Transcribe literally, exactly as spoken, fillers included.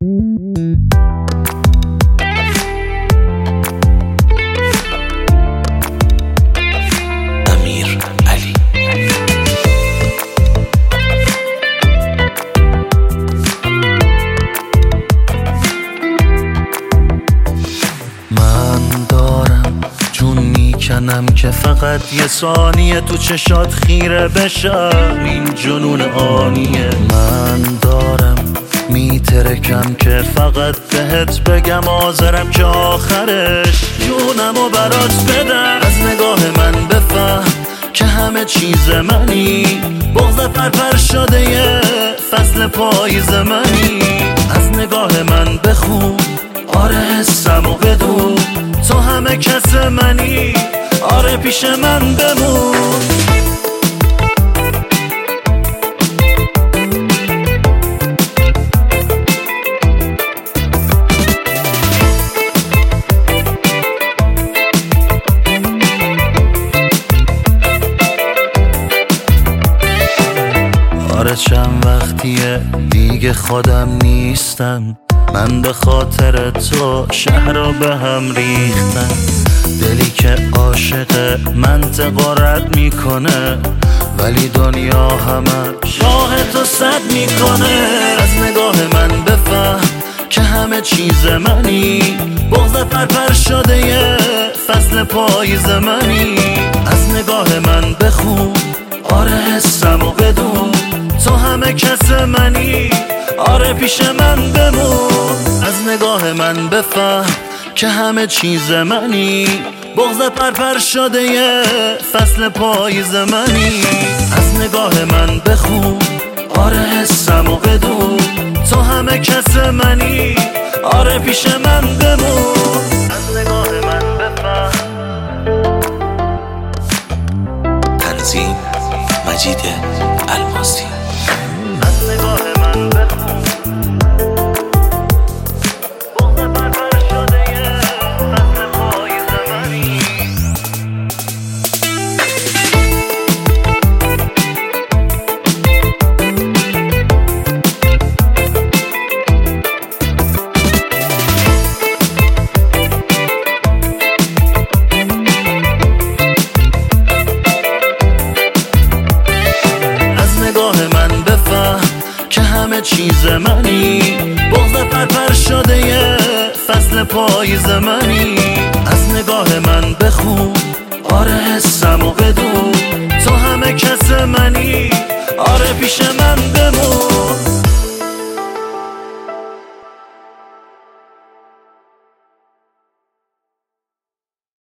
امیر علی. من دارم جون میکنم که فقط یه ثانیه تو چشات خیره بشم، این جنون آنیه. من دارم میترکم که فقط بهت بگم حاضرم که آخرش جونمو برات بدم. از نگاه من بفهم که همه چیز منی، بغض پرپر شده یه فصل پاییز منی. از نگاه من بخون آره حسمو بدون، تو همه کس منی، آره پیش من بمون. آره چند وقتیه دیگه خودم نیستم، من به خاطر تو شهر رو به هم ریختم. دلی که عاشق منطقه رد میکنه، ولی دنیا همش راه تو سد میکنه. از نگاه من بفهم که همه چیز منی، بغض پرپر شده یه فصل پاییز منی. از نگاه من بخون آره حسمو بدون، تو همه کس منی، آره پیش من بمون. از نگاه من بفهم که همه چیز منی، بغض پرپر شده یه فصل پاییز منی. از نگاه من بخون آره حسمو بدون، تو همه کس منی، آره پیش من بمون. از نگاه من بفهم. تنظیم مجید الماسی. از نگاه من بخون بغض پرپر شده یه فصل پاییز منی. از نگاه من بفهم که همه چیز منی، بغض پرپر شده یه فصل پاییز منی. از نگاه من بخون آره حسمو بدون، تو همه کس منی، آره پیش من بمون.